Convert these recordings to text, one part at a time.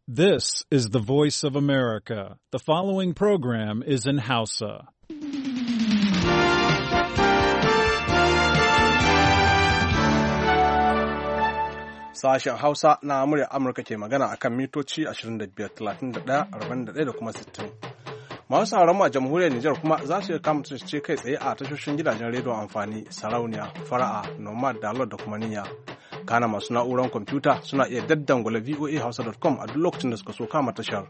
This is the voice of America. The following program is in Hausa. Sashen Hausa na murya Amurka ke magana akan mitoci 25, 31, 41 da kuma 60. Masu sauran a jamhuriyar Nijar kuma za su iya kama ce kai tsaye a tashoshin gidajen rediyon amfani, sarauniya, fara'a, nomad, dalot da kuma niyya. Kana masu na'urar kwamfuta suna iya daddangula voahausa.com a duk lokacin da suka so kama tashar.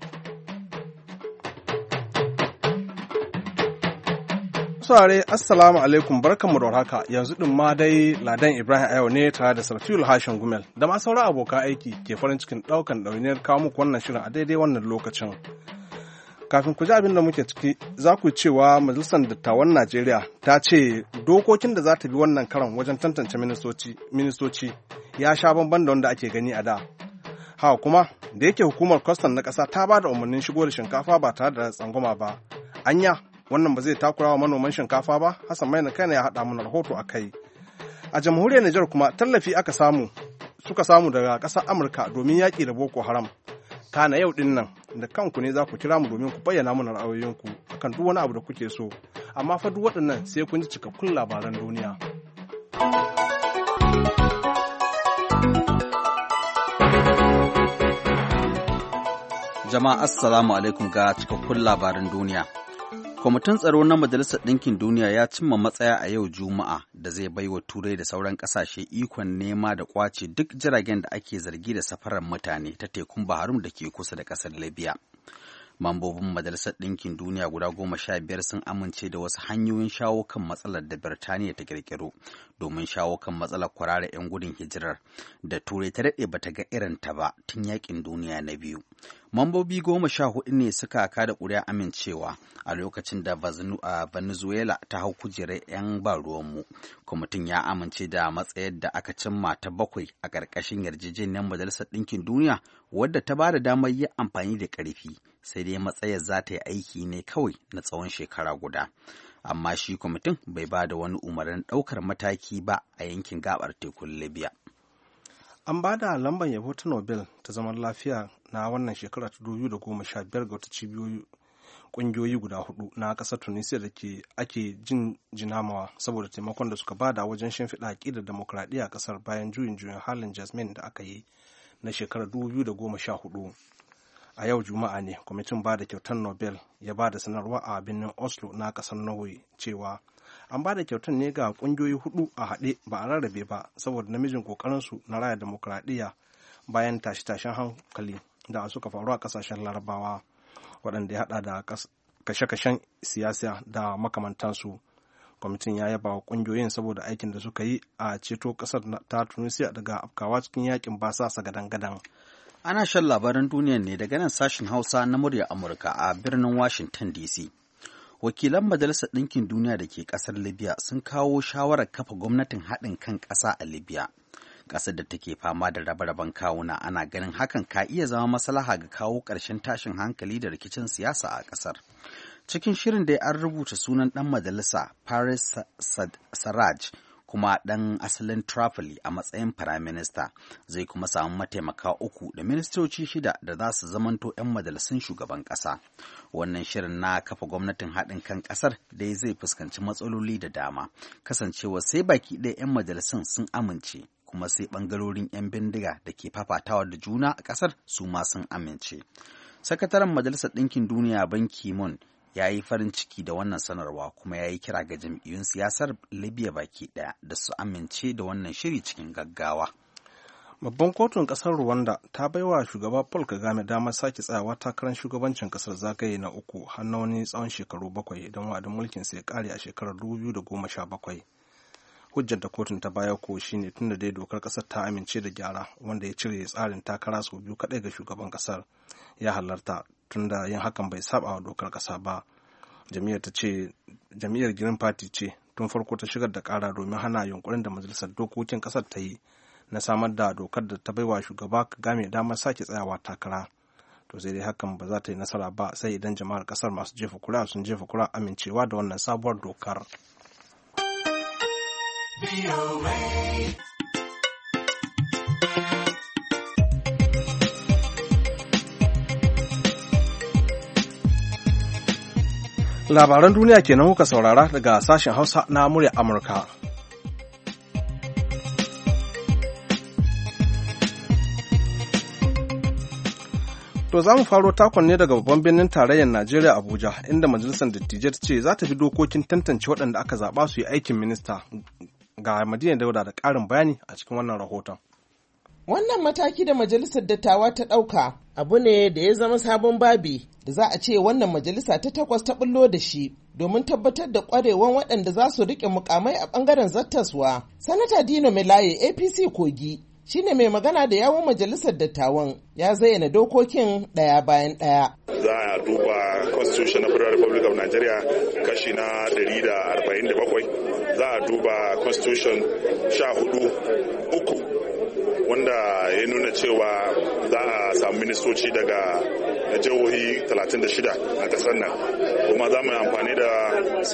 Saurare assalamu alaikum barkanmu da warhaka yanzu din ma dai Ladan Ibrahim Ayo ne tare da Sarfiul Hashin Gumel da ma sauran abokan aiki ke farin cikin daukan ɗawainiyar kawo muku wannan shirin a daidai wannan lokacin. Kafin ku ji abin da muke ciki za ku cewa Majalisar Dattawan Najeriya ta ce dokokin da za ta bi wannan karan wajen tantance ministoci ya sha bamban da wanda ake gani a da. Haka kuma da yake hukumar kwastam na ƙasa ta ba da umarnin shigo da shinkafa ba tare da tsangwama ba. Anya wannan ba zai takura wa manoman shinkafa ba? Hassan Maina kai ya haɗa mana rahoto a kai. A jamhuriyar Nijar kuma tallafi suka samu daga ƙasar Amurka domin yaƙi da Boko Haram. Kana yau ɗin nan da kanku ne za ku kira mu domin ku bayyana mana ra'ayoyinku akan duk wani abu da kuke so. Amma fa duk waɗannan sai kun ji cikakkun labaran duniya. Jama'a assalamu alaikum ga cikakkun labaran duniya. Kwamitin tsaro na Majalisar Ɗinkin Duniya ya cimma matsaya a yau Juma'a da zai bai wa Turai da sauran ƙasashe ikon nema da ƙwace duk jiragen da ake zargi da safarar mutane ta tekun Baharum da ke kusa da ƙasar Libya. Mambobin Majalisar Ɗinkin Duniya guda 15 sun amince da wasu hanyoyin shawo kan matsalar da Birtaniya ta ƙirƙiro domin shawo kan matsalar kwarara 'yan gudun hijirar da Turai ta daɗe bata ga irinta ba tun yaƙin duniya na biyu. Mambobi 14 ne suka kada ƙuri'a amincewa a lokacin da Venezuela ta hau kujerar 'yan ba ruwanmu. Kwamitin ya amince da matsayar da aka cimma ta 7 a ƙarƙashin yarjejeniyar Majalisar Ɗinkin Duniya wadda ta ba da damar yin amfani da ƙarfi, sai dai matsayar za ta yi aiki ne kawai na tsawon shekara guda. Amma shi kwamitin bai ba da wani umarnin ɗaukar mataki ba a yankin gabar tekun Libya. An ba da lambar yabo ta Nobel ta zaman lafiya na wannan shekara ta 2015 ga wata ƙungiyoyi guda 4 na ƙasar Tunisia da ake jinamawa saboda taimakon da suka bada wajen shimfiɗa aƙidar demokradiyya a ƙasar bayan juyin halin Jasmine da aka yi na shekarar 2014. A yau Juma'a ne kwamitin ba da kyautar Nobel ya ba da sanarwa a birnin Oslo na ƙasar Norway cewa an ba da kyautar ne ga ƙungiyoyi 4 a haɗe ba a rarrabe ba saboda namijin ƙoƙarinsu na raya demokradiyya bayan tashe-tashen hankali da suka faru a ƙasashen Larabawa waɗanda ya haɗa da kashe-kashen siyasa da makamantansu. Kwamitin ya yaba wa ƙungiyoyin saboda aikin da suka yi a ceto ƙasar ta Tunisia daga afkawa cikin yakin basasa gadan-gadan. Ana shan labaran duniya ne daga nan sashen Hausa na murya Amurka a birnin Washington DC. Wakilan Majalisar Ɗinkin Duniya da ke ƙasar Libya sun kawo shawarar kafa gwamnatin haɗin kan ƙasa a Libya. Ƙasar da take fama da rabe-raben kawuna ana ganin hakan ka iya zama maslaha ga kawo ƙarshen tashin hankali da rikicin siyasa a ƙasar. Cikin shirin da an rubuta sunan ɗan majalisa Paris Sarraj kuma ɗan asalin Tripoli a matsayin firaminista, zai kuma samu mataimaka 3 da ministoci 6 da za su zamanto 'yan majalisun shugaban ƙasa. Wannan shirin na kafa gwamnatin haɗin kan ƙasar dai zai fuskanci matsaloli da dama, kasancewa sai baki ɗaya 'yan majalisun sun amince, kuma sai ɓangarorin 'yan bindiga da ke fafatawa da juna a ƙasar su ma sun amince. Sakataren Majalisar Ɗinkin Duniya Ban Ki-moon ya yi farin ciki da wannan sanarwa kuma ya yi kira ga jam'iyyun siyasar Libya baki ɗaya da su amince da wannan shiri cikin gaggawa. Babban kotun ƙasar Rwanda ta baiwa shugaba Paul Kagame damar sake tsayawa takarar shugabancin ƙasar zagaye na 3 har na wani tsawon shekaru 7 idan wa'adin mulkin sa ya ƙare a shekarar 2017. Hujjar da kotun ta baya ko shine tunda dai dokar ƙasar ta amince da gyara wanda ya cire tsarin takara sau 2 kaɗai ga shugaban ƙasar ya halarta tunda yin hakan bai saba wa dokar ƙasa ba. Jam'iyyar Green Party ce tun farko ta shigar da ƙara domin hana yunkurin da majalisar dokokin ƙasar ta yi na samar da dokar da ta baiwa shugaba Kagame damar sake tsayawa takara. To sai dai hakan ba za ta yi nasara ba sai idan jama'ar ƙasar masu jefa kuri'a sun jefa kuri'a amincewa da wannan sabuwar dokar. Labaran duniya kenan kuka saurara daga sashen Hausa na murya Amurka. To za mu faro takon ne daga babban birnin tarayyar Najeriya Abuja, inda majalisar dattijai ta ce za ta bi dokokin tantance waɗanda aka zaɓa su yi aikin minista. Ga Madina Dauda da ƙarin bayani a cikin wannan rahoton. Wannan mataki da majalisar dattawa ta ɗauka abu ne da ya zama sabon babi da za a ce wannan majalisa ta 8 ta bullo da shi domin tabbatar da ƙwarewan waɗanda za su riƙe mukamai a ɓangaren zattaswa. Sanata Dino Melaye APC Kogi shine mai magana da yawun majalisar dattawan ya zayyana dokokin ɗaya bayan ɗaya. Za a duba Constitution na Federal Republic of Nigeria kashi na 147, za a duba Constitution 14(3) wanda ya nuna cewa za a samu ministoci daga jihohi 36 a kasar nan, kuma za mu yi amfani da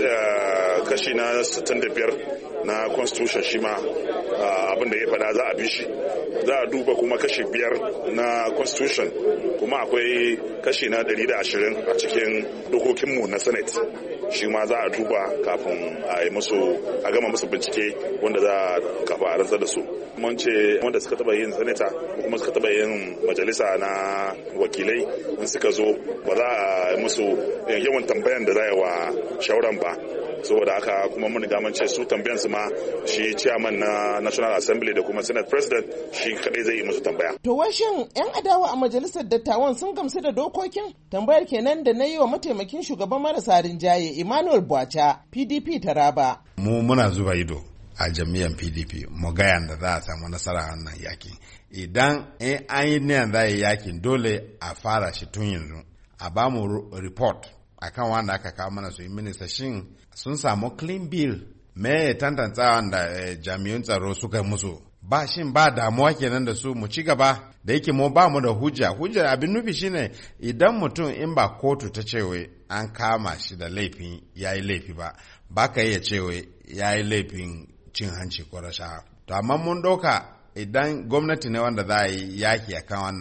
kashi na 65 na Constitution shi ma abin da ya faɗa za a bi shi. Za a duba kuma kashi 5 na Constitution, kuma akwai kashi na 120 a cikin dokokinmu na Senate, shi ma za a duba kafin a gama musu bincike wanda za a kafa a rantsar da su. Mun ce wanda suka taba yin sanata ko kuma suka taba yin majalisa na wakilai in suka zo ba za a musu yawan tambayan da za a yi wa shauran ba, saboda haka kuma mun ga mun ce su tambayan su ma shi chairman na National Assembly da kuma Senate President shi kadai zai yi musu tambaya. To washin yan adawa a majalisar dattawan sun gamsu da dokokin? Tambayar kenan da na yi wa mataimakin shugaban marasa rinjaye Emmanuel Bwacha PDP Taraba. Mu muna zuba ido a jami'an PDP mu ga yanda za a samu nasara wannan yakin. Idan an yi niyan za a yi yakin dole a fara shi tun yanzu. A ba mu report akan wanda aka kawo mana su yi minista shin sun samu clean bill me tantantawa da jami'an tsaro suka musu ba shin ba damuwa kenan da su mu ci gaba da yake mu ba mu da hujja abin nufi shine idan mutum in ba kotu ta cewa an kama shi da laifin yayi laifi ba ka iya cewa yayi laifin cin hanci ko rashawa. To amma mun ɗauka idan gwamnati ne wanda za a yi yaki akan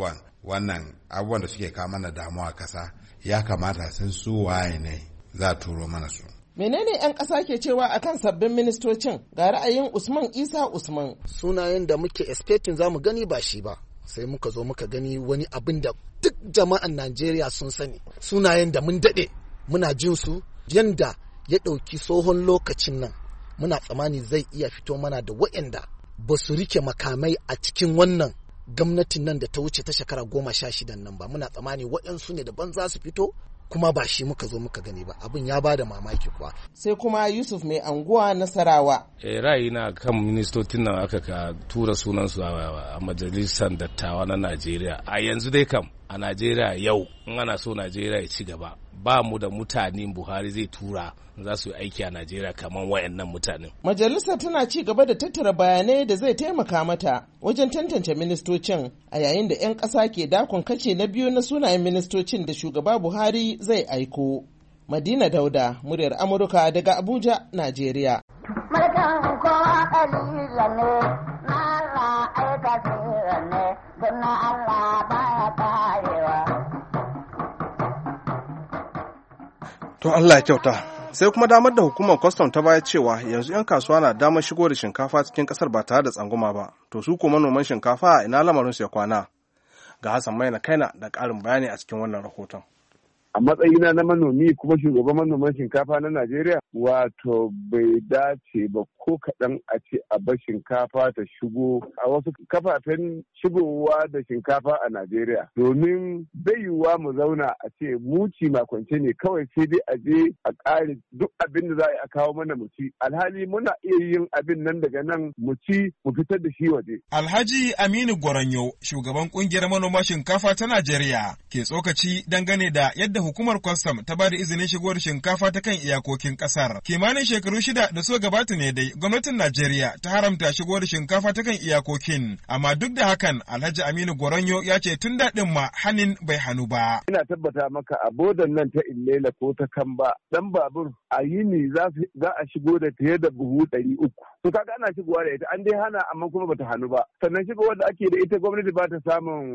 wannan abubuwan da suke kawo mana damuwa kasa, ya kamata sun su waye ne za a turo mana su. Menene 'yan ƙasa ke cewa akan sabbin ministocin? Ga ra'ayin Usman Isa Usman. Sunayen da muke expecting za mu gani ba shi ba, sai muka zo muka gani wani abin da duk jama'an Najeriya sun sani. Sunayen da mun daɗe muna jin su, yanda ya ɗauki tsohon lokacin nan muna tsammani zai iya fito mana da waɗanda ba su rike makamai a cikin wannan gwamnatin nan da ta wuce ta shekara 16 nan ba. Muna tsammani waɗansu ne daban za su fito, kuma ba shi muka zo muka gani ba. Abin ya bada mamaki kuwa. Sai kuma Yusuf mai anguwa Nasarawa. Ra'ayina kan ministocin nan aka tura sunansu a majalisar dattawa na Najeriya. A yanzu dai kam a Najeriya yau in ana so Najeriya ya ci gaba ba mu da mutanen Buhari zai tura za su yi aiki a Najeriya kamar wayannan mutanen. Majalisar tana ci gaba da tattara bayanai da zai taimaka mata wajen tantance ministocin a yayin da 'yan ƙasa ke dakon kace na biyu na sunayen ministocin da shugaba Buhari zai aiko. Madina Dauda, muryar Amurka daga Abuja, Najeriya. Mulkin kowa kalila ne, na Allah aika ne, don na Allah baya karewa. To Allah ya kyauta. Sai kuma damar da hukumar kwastam ta baya cewa yanzu 'yan kasuwa na damar shigo da shinkafa cikin kasar ba tare da tsangwama ba. To su kuma manoman shinkafa a ina lamarin su ya kwana? Ga Hassan Maina Kaina da ƙarin bayani a cikin wannan rahoton. A matsayina na manomi kuma shugaban manoman shinkafa na Najeriya, wato bai dace ba ko kaɗan a ce a bar shinkafa ta shigo a wasu kafafen shigowa da shinkafa a Najeriya. Domin bai yiwuwa mu zauna a ce muci makwance ne kawai sai dai a je a ƙare duk abin da za a kawo mana mu ci. Alhali muna iya yin abin nan daga nan mu ci mu fitar da shi waje. Alhaji Aminu Gwaranyo, shugaban ƙungiyar manoma shinkafa ta Najeriya, ke tsokaci dangane da yadda hukumar kwastam ta ba da izinin shigowar shinkafa ta kan iyakokin kasar. Kimanin shekaru 6 da suka gabata ne dai gwamnatin Najeriya ta haramta shigowar shinkafa ta kan iyakokin. Amma duk da hakan Alhaji Aminu Gwaranyo ya ce tun daɗin ma hanin bai hannu ba. Ina tabbata maka a bodan nan ta Illela ko ta Kamba dan babur a yini za a shigo da fiye da buhu 300. To kaga ana shigowa da ita an dai hana amma kuma bata hannu ba. Sannan shigowar da ake da ita gwamnati ba ta samun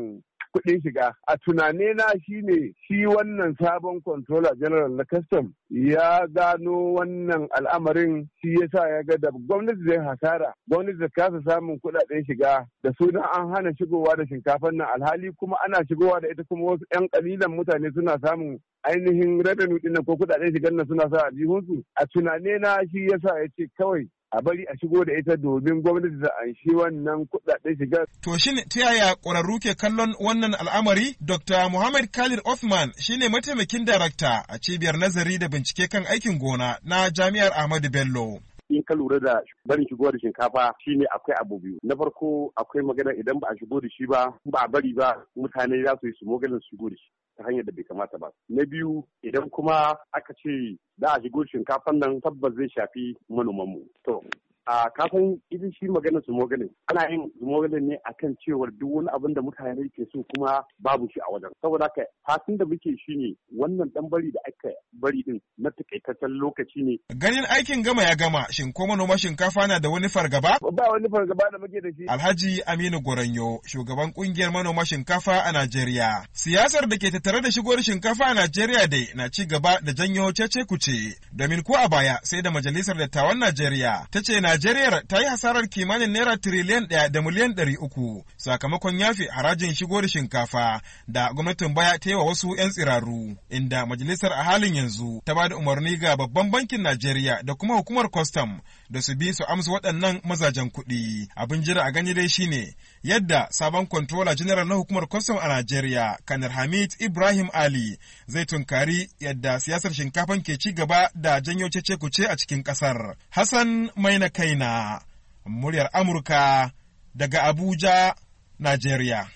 kuɗin shiga. A tunane na shine shi wannan sabon controller general na custom ya gano wannan al'amarin, shi yasa ya ga da gwamnati zai hasara, gwamnati ta kasa samun kuɗaɗen shiga da sunan an hana shigowa da shinkafan nan, alhali kuma ana shigowa da ita, kuma wasu 'yan kalilan mutane suna samun ainihin revenue ɗin nan ko kuɗaɗen shigar nan suna sa a jihunsu. A tunane na shi yasa ya ce kawai a bari a shigo da ita domin gwamnati ta anshi wannan kuɗaɗen shiga. To shin ta yaya ƙwararru ke kallon wannan al'amari? Dr. Muhammad Khalid Othman shine mataimakin darakta a cibiyar nazari da bincike kan aikin gona na Jami'ar Ahmadu Bello. In ka lura da barin shigo da shinkafa shine akwai abu biyu. Na farko akwai magana idan ba a shigo da shi ba a bari ba mutane za su yi smogalin su shigo da shi ta hanyar da bai kamata ba. Na biyu idan kuma aka ce za a shigo shinkafan nan tabbas zai shafi manomanmu. To a kafin idan shi maganar smogalin ana yin smogalin ne akan cewar duk wani abin da mutane ke so kuma babu shi a wajen. Saboda haka fatan da muke shi ne wannan dan bari da aka bari din na takaitaccen lokaci ne. Ganin aikin gama ya gama, shin ko manoma shinkafa na da wani fargaba? Ba wani fargaba da muke da shi. Alhaji Aminu Goranyo, shugaban kungiyar manoma shinkafa a Najeriya. Siyasar da ke tattare da shigowar shinkafa a Najeriya dai na ci gaba da janyo cece kuce, domin ko a baya sai da Majalisar Dattawan Najeriya ta ce Najeriya ta yi hasarar kimanin naira tiriliyan 1 da miliyan 300 sakamakon yafe harajin shigo da shinkafa da gwamnatin baya ta yi wa wasu 'yan tsiraru, inda majalisar a halin yanzu ta ba da umarni ga babban bankin Najeriya da kuma hukumar kwastam da su bi su amsa waɗannan mazajen kuɗi. Abin jira a gani dai shine yadda sabon controller general na hukumar kwastam a Najeriya, Kanar Hamid Ibrahim Ali, zai tunkari yadda siyasar shinkafan ke ci gaba da janyo cece-kuce a cikin ƙasar. Hassan Maina Kaina, muryar Amurka daga Abuja, Najeriya.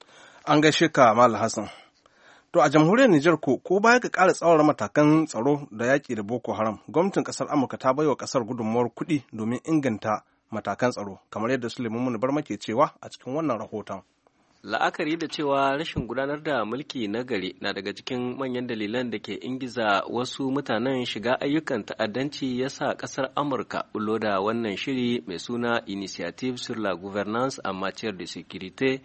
An gaishe ka Malam Hassan. To a jamhuriyar Nijar ko baya ga ƙara tsawara matakan tsaro da yaƙi da Boko Haram, gwamnatin ƙasar Amurka ta baiwa ƙasar gudunmawar kuɗi domin inganta matakan tsaro, kamar yadda Suleiman Muni Barma ke cewa a cikin wannan rahoton. La'akari da cewa rashin gudanar da mulki na gari na daga cikin manyan dalilan da ke ingiza wasu mutanen shiga ayyukan ta'addanci ya sa ƙasar Amurka bullo da wannan shiri mai suna Initiative sur la Gouvernance en matière de sécurité,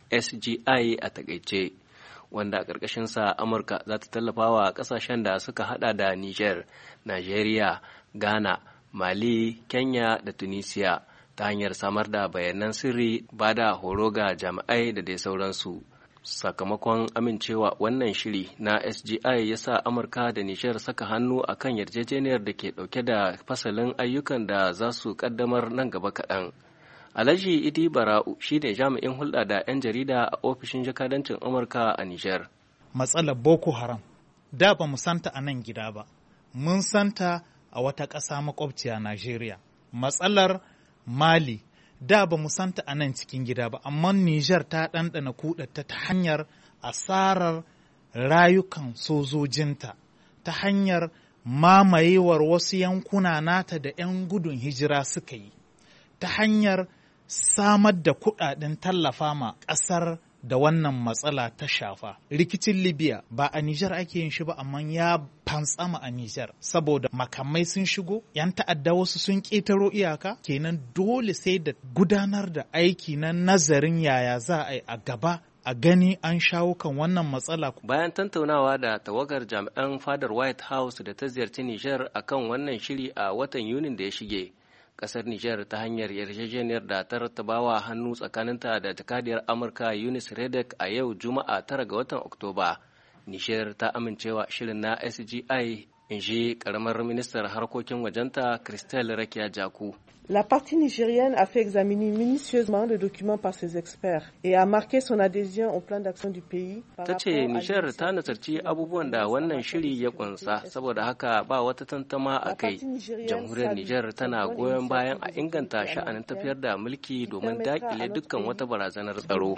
SGI a takaice, wanda a ƙarƙashinsa Amurka za ta tallafa wa ƙasashen da suka hada da Niger, Najeriya, Ghana, Mali, Kenya da Tunisia ta hanyar samar da bayanan sirri, ba da horo ga jami'ai da dai sauransu. Sakamakon amincewa wannan shiri na SGI ya sa Amurka da Nijar saka hannu a kan yarjejeniyar da ke ɗauke da fasalin ayyukan da za su ƙaddamar nan gaba kaɗan. Alhaji Idi Bara'u shi ne jami'in hulɗa da 'yan jarida a ofishin jakadancin Amurka a Nijar. Matsalar Boko Haram, da ba mu santa a nan gida ba, mun santa a wata ƙasa makwabciya Najeriya. Matsalar Mali, da ba mu santa a nan cikin gida ba, amma Nijar ta ɗanɗana kuɗata ta hanyar asarar rayukan sojojinta, ta hanyar mamayewar wasu yankuna nata da 'yan gudun hijira suka yi, ta hanyar samar da kuɗaɗen tallafa ma ƙasar da wannan matsala ta shafa. Rikicin Libya ba a Nijar ake yin shi ba, amma ya fantsama a Nijar saboda makamai sun shigo, 'yan ta'adda wasu sun ƙetaro iyaka, kenan dole sai da gudanar da aiki na nazarin yaya za a yi a gaba a gani an shawo kan wannan matsala. Bayan tantaunawa da tawagar jami'an fadar White House da ta ziyarci Nijar akan wannan shiri a watan Yunin da ya shige, kasar Nijar ta hanyar yarjejeniyar da ta rattabawa hannu tsakaninta da jakadiyar Amurka Eunice Redek a yau Juma'a 9 ga watan Oktoba. Nijar ta amincewa shirin na SGI, in ji karamar ministar harkokin wajenta Christelle Rakia Jaku. La partie nigérienne a fait examiner minutieusement le document par ses experts et a marqué son adhésion au plan d'action du pays. Ta ce Nijar ta nazarci abubuwan da wannan shiri ya kunsa, saboda haka ba wata tantama a kai. Jamhuriyar Nijar tana goyon bayan a inganta sha'anin tafiyar da mulki domin dakile dukkan wata barazanar tsaro.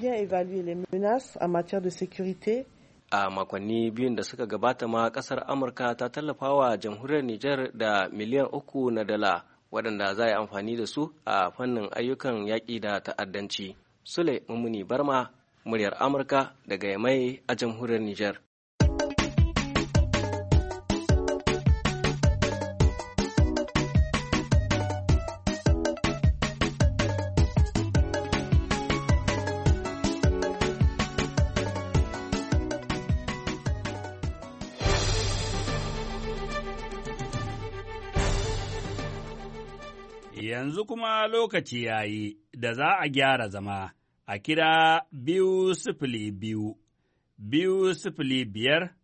A makonni biyun da suka gabata ma kasar Amurka ta tallafa wa jamhuriyar Nijar da miliyan 3 na dala, waɗanda za a yi amfani da su a fannin ayyukan yaƙi da ta'addanci. Sule Mummuni Barma, muryar Amurka daga Yamai a jamhuriyar Nijar. Yanzu kuma lokaci ya yi da za a gyara zama a kira 202 205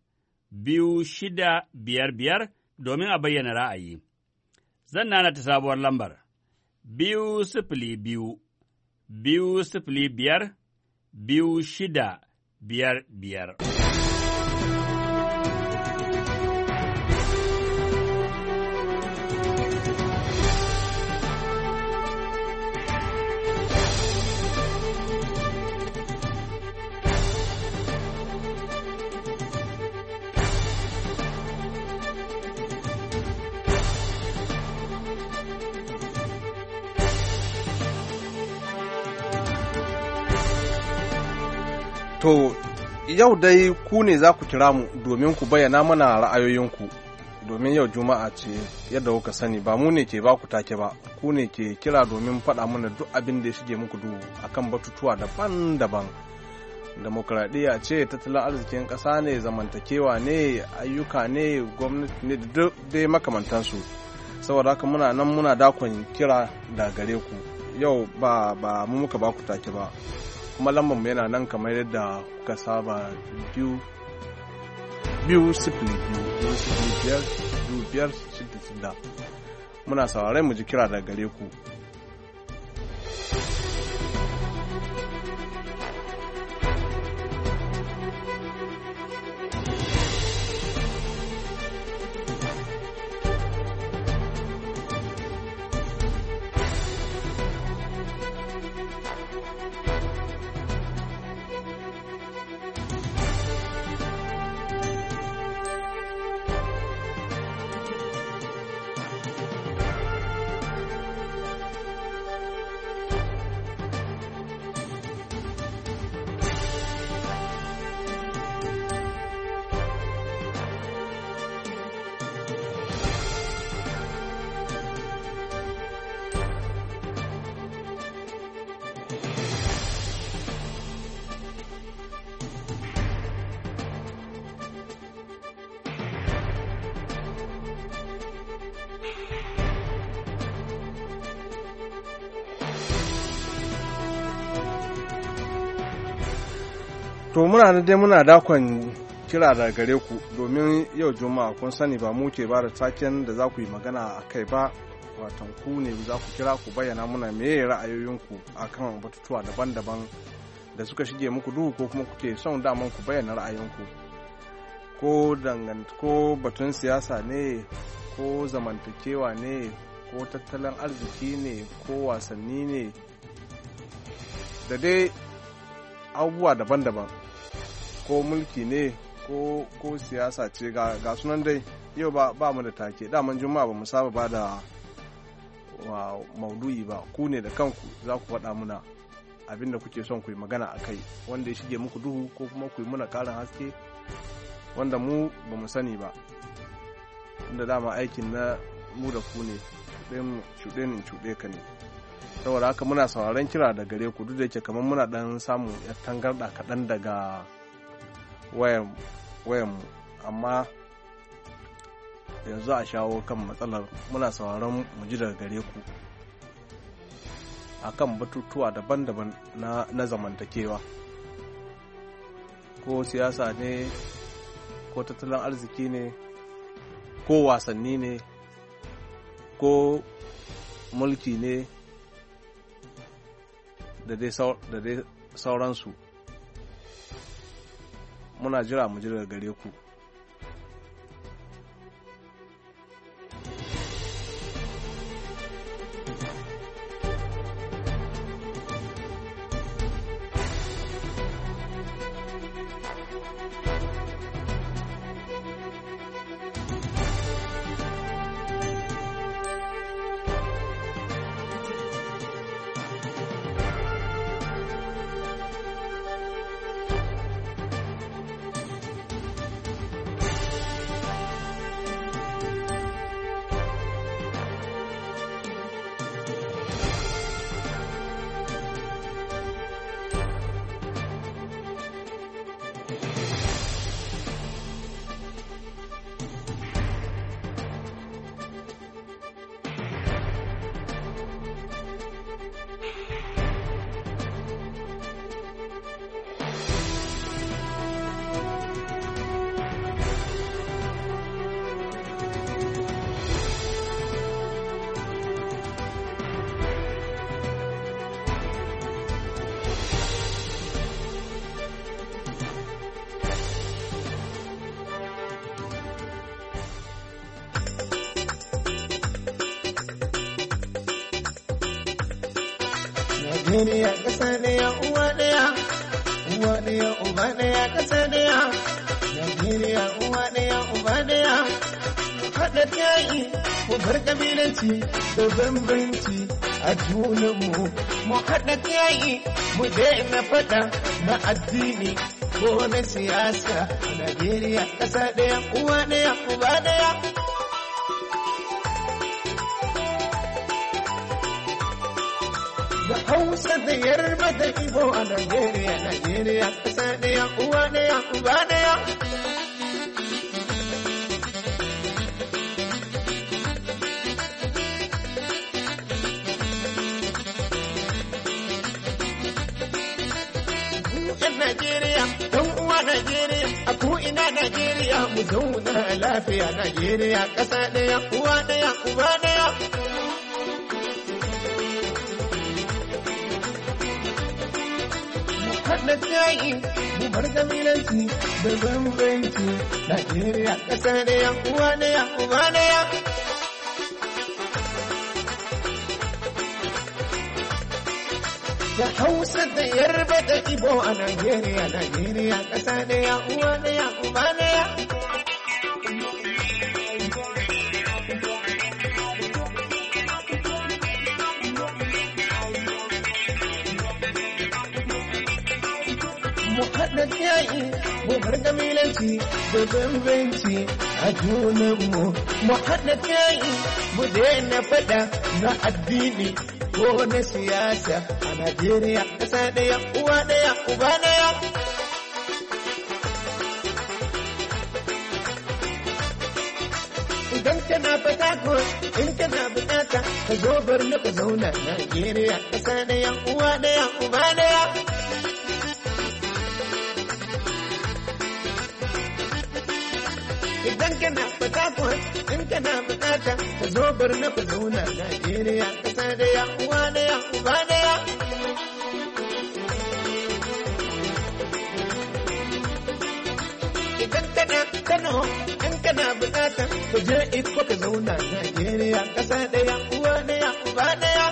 2655 domin a bayyana ra'ayi. Zan nana ta sabuwar lambar 202 205 2655. To, yau dai ku ne za ku kira mu domin ku bayyana mana ra'ayoyinku, domin yau Juma'a ce yadda kuka sani ba mu ne ke ba ku take ba, ku ne ke kira domin faɗa mana duk abin da ya shige muku duhu akan batutuwa daban-daban. Demokradiyya ce, tattalin arzikin ƙasa ne, zamantakewa ne, ayyuka ne, gwamnati ne, da dai makamantansu. Saboda haka muna nan muna dakon kira da gare ku. Yau ba mu muka ba ku take ba. Kuma lambar mu yana nan kamar yadda kuka saba 2-0-5-5-6-6. Muna saurarai mu ji kira daga gare ku. To muna dakon kira da gare ku domin yau Juma'a kun sani ba mu ke ba da taken da za ku yi magana a kai ba, watan ku ne za ku kira ku bayyana muna meye ra'ayoyinku akan batutuwa daban-daban da suka shige muku duhu ko kuma kuke son daman ku bayyana ra'ayinku, ko batun siyasa ne, ko zamantakewa ne, ko tattalin arziki ne, ko wasanni ne, da dai abubuwa daban-daban, ko mulki ne, ko siyasa ce, ga sunan dai yau ba mu da take. Daman Juma'a ba mu saba ba da maudu'i ba, ku ne da kanku za ku faɗa muna abin da kuke son ku yi magana a kai, wanda ya shige muku duhu ko kuma ku yi muna ƙarin haske wanda mu ba mu sani ba, inda dama aikin na mu da ku ne, cuɗe ni cuɗe ka ne. Saboda haka muna sauraron kira da gare ku, duk da yake kamar muna ɗan samun ya tangarɗa kaɗan daga wayanmu, amma yanzu a shawo kan matsalar. Muna sauraron mu ji daga gare ku akan batutuwa daban-daban na zamantakewa, ko siyasa ne, ko tattalin arziki ne, ko wasanni ne, ko mulki ne, da dai sauransu. Muna jira mu ji daga gare ku. Najeriya ƙasa ɗaya uwa ɗaya, uwa ɗaya uba ɗaya ƙasa ɗaya. Najeriya uwa ɗaya uba ɗaya. Mu haɗa yayi mu bar ƙabilanci da bambanci a junanmu. Mu haɗa yayi mu daina faɗa na addini ko na siyasa. Najeriya ƙasa ɗaya uwa ɗaya uba ɗaya. Da Hausa da Yarba da Igbo a Najeriya, Najeriya ƙasa ɗaya uwa ɗaya uba ɗaya. Najeriya, ɗan uwa Najeriya, a ko'ina Najeriya, mu zauna lafiya Najeriya, ƙasa ɗaya, uwa ɗaya, uba ɗaya. Mu haɗa yayi, mu bar ƙabilanci da bambanci, Najeriya, ƙasa ɗaya, uwa ɗaya, uba ɗaya. Da Hausa da Yarba da Igbo a Najeriya, Najeriya ƙasa ɗaya, uwa ɗaya, uba ɗaya. Mu haɗa yayi, mu bar ƙabilanci da bambanci a junanmu. Mu haɗa yayi, mu daina faɗa na addini ko na siyasa a Najeriya ƙasa ɗaya uwa ɗaya uba ɗaya. Idan kana fata ko in kana bukata ka zo Borno ka zauna Najeriya ƙasa ɗaya uwa ɗaya uba ɗaya. Idan kana fata ko in kana bukata ka zo Borno ka zauna Najeriya ƙasa ɗaya uwa ɗaya uba ɗaya. Idan kana Kano in kana bukata ka je Ikko ka zauna Najeriya ƙasa ɗaya uwa ɗaya uba ɗaya.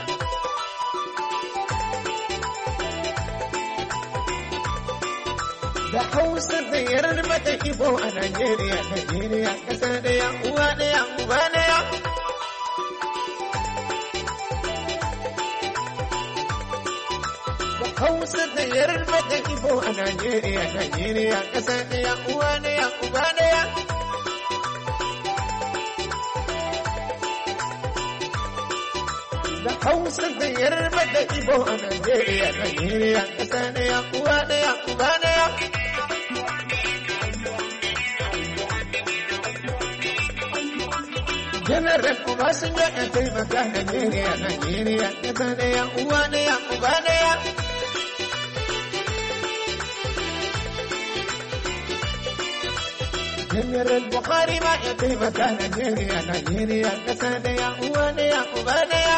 Da Hausa da Yarba da Igbo a Najeriya, Najeriya ƙasa ɗaya, uwa ɗaya, uba ɗaya. Da Hausa da Yarba da Igbo a Najeriya, Najeriya ƙasa ɗaya, uwa ɗaya, uba ɗaya. Da Hausa da Yarba da Igbo a Najeriya, Najeriya ƙasa ɗaya, uwa ɗaya, uba ɗaya. General Obasanjo ya taimaka Najeriya, Najeriya ƙasa ɗaya, uwa ɗaya, uba ɗaya. General Buhari ma ya taimaka Najeriya, Najeriya ƙasa ɗaya, uwa ɗaya, uba ɗaya.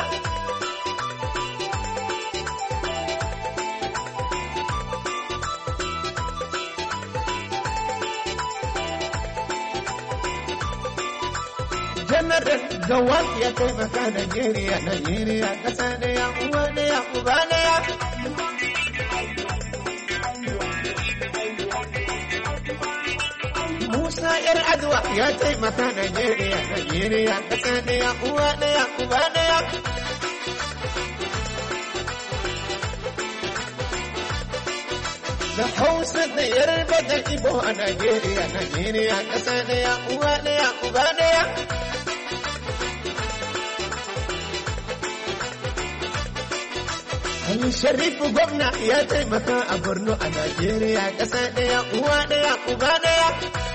General Gawal ya taimaka Najeriya, Najeriya ƙasa ɗaya, uwa ɗaya, uba ɗaya. Musa ‘yar Adwa ya taimaka Najeriya, Najeriya ƙasa ɗaya, uwa ɗaya, uba ɗaya. Da Hausa da Yarba da Igbo a Najeriya, Najeriya ƙasa ɗaya, uwa ɗaya, uba ɗaya. Ali Sharifu gwamna ya taimaka a Borno a Najeriya ƙasa ɗaya, uwa ɗaya, uba ɗaya.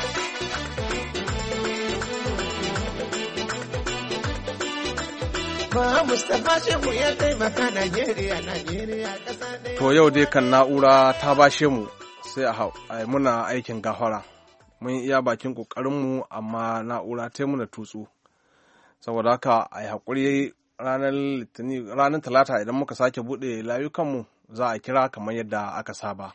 Ma Mustapha Shehu ya taimaka Najeriya, Najeriya ƙasa ɗaya. To yau dai kan na'ura ta bashe mu sai a muna aikin gafara. Mun iya bakin ƙoƙarinmu amma na'ura ta muna tutsu. Saboda haka a yi haƙuri ranar talata idan muka sake buɗe layukanmu za a kira kamar yadda aka saba.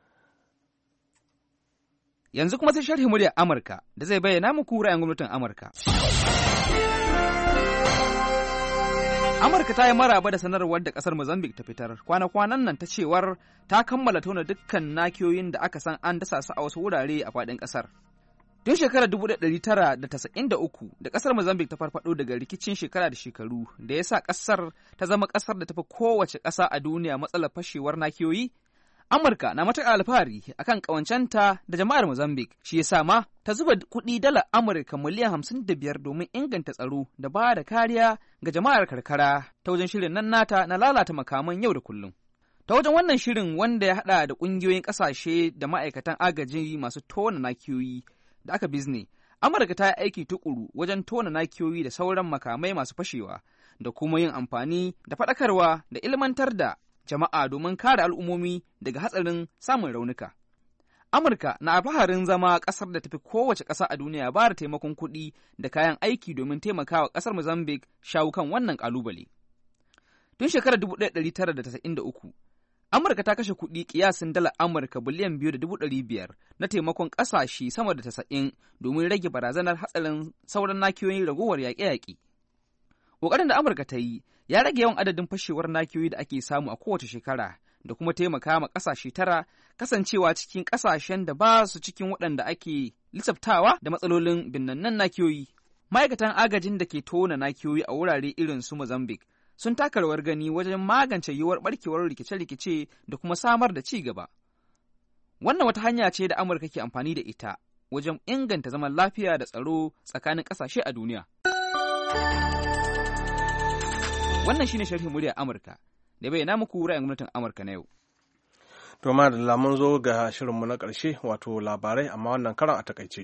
Yanzu kuma sai sharhi muryar Amurka da zai bayyana muku ra'ayin gwamnatin Amurka. Amurka ta yi maraba da sanarwar da ƙasar Mozambique ta fitar kwana-kwanan nan ta cewar ta kammala tona dukkan nakiyoyin da aka san an dasa su a wasu wurare a faɗin ƙasar. Tun shekarar 1993 da ƙasar Mozambique ta farfaɗo daga rikicin shekara da shekaru da ya sa ƙasar ta zama ƙasar da tafi kowace ƙasa a duniya matsalar fashewar nakiyoyi, Amurka na matuƙar alfahari akan ƙawancenta da jama'ar Mozambique, shi yasa ma ta zuba kuɗi dala Amurka miliyan 55 domin inganta tsaro da ba da kariya ga jama'ar karkara ta wajen shirin nan nata na lalata makaman yau da kullum. Ta wajen wannan shirin wanda ya haɗa da ƙungiyoyin ƙasashe da ma'aikatan agaji masu tona nakiyoyi da aka bizne, Amurka ta yi aiki tuƙuru wajen tona nakiyoyi da sauran makamai masu fashewa da kuma yin amfani da faɗakarwa da ilmantar da jama'a domin kare al'ummomi daga hatsarin samun raunuka. Amurka na alfaharin zama ƙasar da tafi kowace ƙasa a duniya ba da taimakon kuɗi da kayan aiki domin taimakawa ƙasar Mozambique shawo kan wannan ƙalubale. Tun shekarar 1993, Amurka ta kashe kuɗi ƙiyasin dala Amurka biliyan 2.5 na taimakon ƙasashe sama da 90 domin rage barazanar hatsarin sauran nakiyoyin ragowar yaƙe-yaƙe. Ƙoƙarin da Amurka ta yi ya rage yawan adadin fashewar nakiyoyi da ake samu a kowace shekara da kuma taimaka ma ƙasashe 9 kasancewa cikin ƙasashen da ba su cikin waɗanda ake lissaftawa da matsalolin binnannan nakiyoyi. Ma'aikatan agajin da ke tona nakiyoyi a wurare irin su Mozambique sun taka rawar gani wajen magance yiwuwar barkewar rikice-rikice da kuma samar da ci gaba. Wannan wata hanya ce da Amurka ke amfani da ita wajen inganta zaman lafiya da tsaro tsakanin ƙasashe a duniya. Wannan shine sharhin muryar Amurka da bayyana muku ra'ayin gwamnatin Amurka na yau. To ma da mun zo ga shirinmu na ƙarshe wato labarai amma wannan karan a takaice.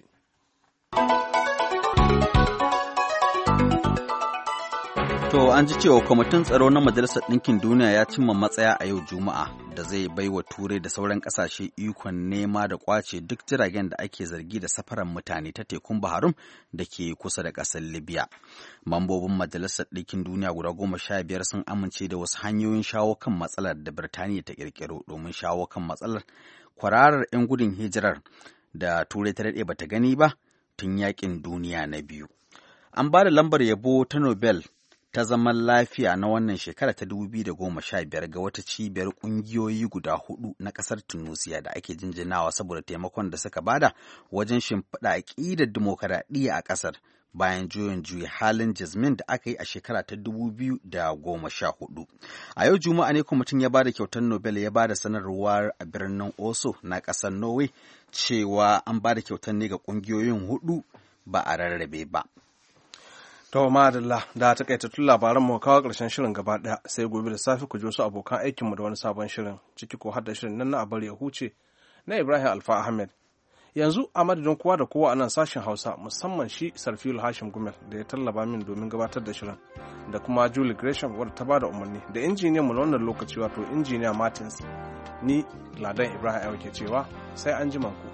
To an ji cewa kwamitin tsaro na Majalisar Ɗinkin Duniya ya cimma matsaya a yau Juma'a da zai bai wa Turai da sauran ƙasashe ikon nema da ƙwace duk jiragen da ake zargi da safaran mutane ta tekun Baharum da ke kusa da ƙasar Libya. Mambobin Majalisar Ɗinkin Duniya guda 15 sun amince da wasu hanyoyin shawo kan matsalar da Birtaniya ta ƙirƙiro domin shawo kan matsalar kwararar 'yan gudun hijirar da Turai ta daɗe bata gani ba tun yaƙin duniya na biyu. An ba da lambar yabo ta Nobel ta zaman lafiya na wannan shekara ta 2015 ga wata cibiyar ƙungiyoyi guda 4 na ƙasar Tunusiya da ake jinjinawa saboda taimakon da suka bada wajen shimfiɗa aƙidar dimokuraɗiyya a ƙasar bayan juyin halin Jasmin da aka yi a shekara ta 2014. A yau Juma'a ne kwamitin ya bada kyautar Nobel ya bada sanarwar a birnin Oslo na ƙasar Norway cewa an bada kyautar ne ga ƙungiyoyin 4 ba a rarrabe ba. To madalla da takaitattun labaran mu kawo ƙarshen shirin gaba ɗaya sai gobe da safe ku ji wasu abokan aikinmu da wani sabon shirin ciki ko har da shirin nan na a bari ya huce na Ibrahim Alfa Ahmed. Yanzu a madadin kowa da kowa a nan sashen Hausa musamman shi Sarfilu Hashim Gumel da ya tallaba min domin gabatar da shirin da kuma Julie Gresham wadda ta bada umarni da injiniyan mu na wannan lokaci wato injiniya Martins ni Ladan Ibrahim Ayo ke cewa sai an ji ku.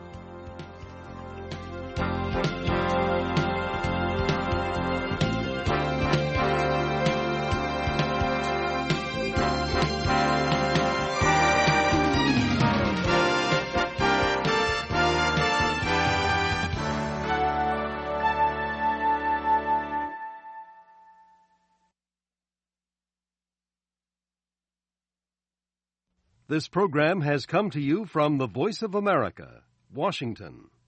This program has come to you from the Voice of America, Washington.